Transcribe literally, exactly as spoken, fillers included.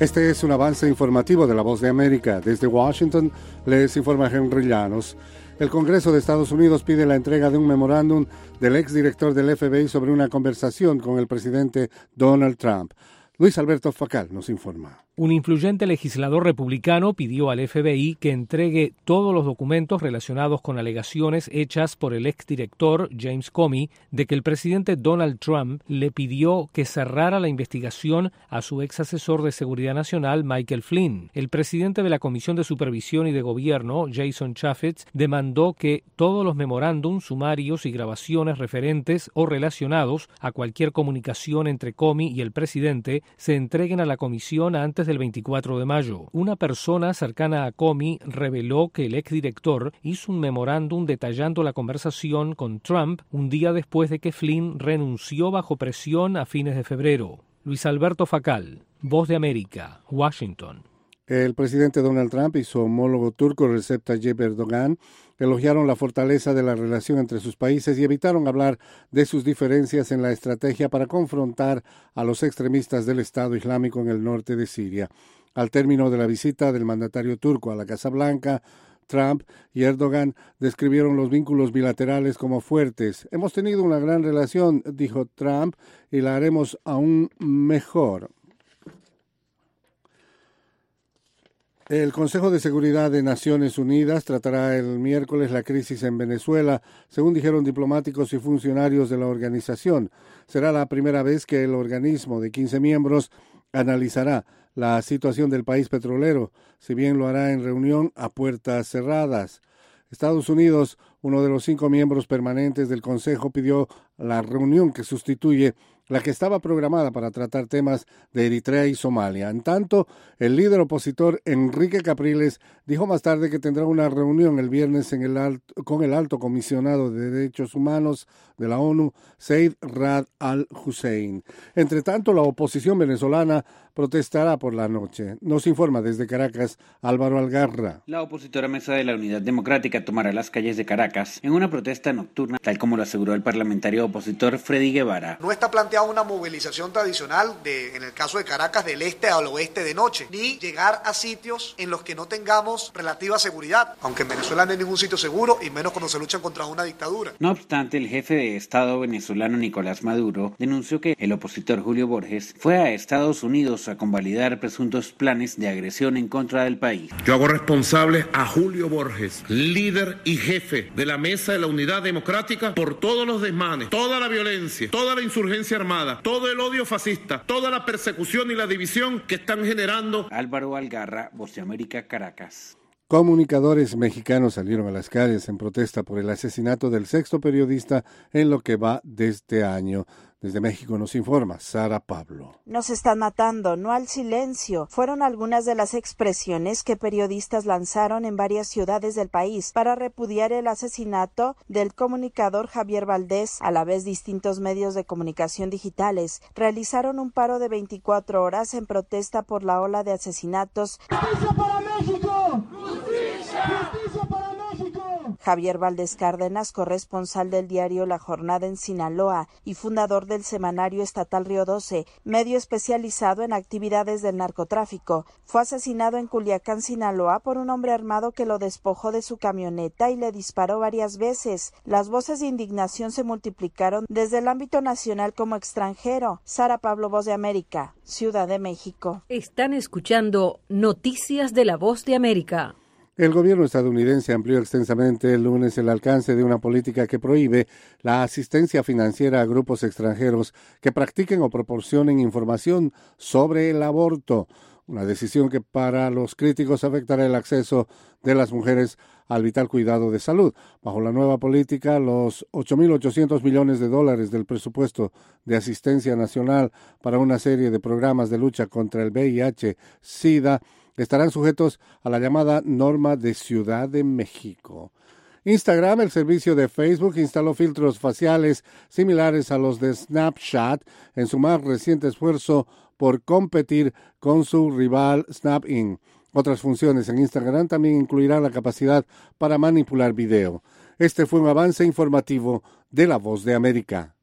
Este es un avance informativo de La Voz de América. Desde Washington les informa Henry Llanos. El Congreso de Estados Unidos pide la entrega de un memorándum del exdirector del F B I sobre una conversación con el presidente Donald Trump. Luis Alberto Facal nos informa. Un influyente legislador republicano pidió al F B I que entregue todos los documentos relacionados con alegaciones hechas por el exdirector James Comey de que el presidente Donald Trump le pidió que cerrara la investigación a su ex asesor de seguridad nacional Michael Flynn. El presidente de la Comisión de Supervisión y de Gobierno, Jason Chaffetz, demandó que todos los memorándums, sumarios y grabaciones referentes o relacionados a cualquier comunicación entre Comey y el presidente se entreguen a la comisión antes del veinticuatro de mayo. Una persona cercana a Comey reveló que el exdirector hizo un memorándum detallando la conversación con Trump un día después de que Flynn renunció bajo presión a fines de febrero. Luis Alberto Facal, Voz de América, Washington. El presidente Donald Trump y su homólogo turco Recep Tayyip Erdogan elogiaron la fortaleza de la relación entre sus países y evitaron hablar de sus diferencias en la estrategia para confrontar a los extremistas del Estado Islámico en el norte de Siria. Al término de la visita del mandatario turco a la Casa Blanca, Trump y Erdogan describieron los vínculos bilaterales como fuertes. Hemos tenido una gran relación, dijo Trump, y la haremos aún mejor. El Consejo de Seguridad de Naciones Unidas tratará el miércoles la crisis en Venezuela, según dijeron diplomáticos y funcionarios de la organización. Será la primera vez que el organismo de quince miembros analizará la situación del país petrolero, si bien lo hará en reunión a puertas cerradas. Estados Unidos, uno de los cinco miembros permanentes del Consejo, pidió la reunión que sustituye la que estaba programada para tratar temas de Eritrea y Somalia. En tanto, el líder opositor Enrique Capriles dijo más tarde que tendrá una reunión el viernes en el alto, con el alto comisionado de Derechos Humanos de la ONU, Zeid Ra'ad al-Hussein. Entre tanto, la oposición venezolana protestará por la noche. Nos informa desde Caracas Álvaro Algarra. La opositora Mesa de la Unidad Democrática tomará las calles de Caracas en una protesta nocturna, tal como lo aseguró el parlamentario opositor Freddy Guevara. No está planteada una movilización tradicional, de, en el caso de Caracas, del este al oeste de noche, ni llegar a sitios en los que no tengamos relativa seguridad, aunque en Venezuela no hay ningún sitio seguro, y menos cuando se luchan contra una dictadura. No obstante, el jefe de Estado venezolano Nicolás Maduro denunció que el opositor Julio Borges fue a Estados Unidos a convalidar presuntos planes de agresión en contra del país. Yo hago responsable a Julio Borges, líder y jefe de la Mesa de la Unidad Democrática, por todos los desmanes, toda la violencia, toda la insurgencia armada, todo el odio fascista, toda la persecución y la división que están generando. Álvaro Algarra, Voz de América, Caracas. Comunicadores mexicanos salieron a las calles en protesta por el asesinato del sexto periodista en lo que va de este año. Desde México nos informa Sara Pablo. Nos están matando, no al silencio. Fueron algunas de las expresiones que periodistas lanzaron en varias ciudades del país para repudiar el asesinato del comunicador Javier Valdés. A la vez, distintos medios de comunicación digitales realizaron un paro de veinticuatro horas en protesta por la ola de asesinatos. ¡Justicia para México! ¡Justicia! ¡Justicia para México! Javier Valdés Cárdenas, corresponsal del diario La Jornada en Sinaloa y fundador del semanario estatal Río doce, medio especializado en actividades del narcotráfico, fue asesinado en Culiacán, Sinaloa, por un hombre armado que lo despojó de su camioneta y le disparó varias veces. Las voces de indignación se multiplicaron desde el ámbito nacional como extranjero. Sara Pablo, Voz de América, Ciudad de México. Están escuchando Noticias de la Voz de América. El gobierno estadounidense amplió extensamente el lunes el alcance de una política que prohíbe la asistencia financiera a grupos extranjeros que practiquen o proporcionen información sobre el aborto, una decisión que para los críticos afectará el acceso de las mujeres al vital cuidado de salud. Bajo la nueva política, los ocho mil ochocientos millones de dólares del presupuesto de asistencia nacional para una serie de programas de lucha contra el V I H SIDA estarán sujetos a la llamada norma de Ciudad de México. Instagram, el servicio de Facebook, instaló filtros faciales similares a los de Snapchat en su más reciente esfuerzo por competir con su rival Snap Inc. Otras funciones en Instagram también incluirán la capacidad para manipular video. Este fue un avance informativo de La Voz de América.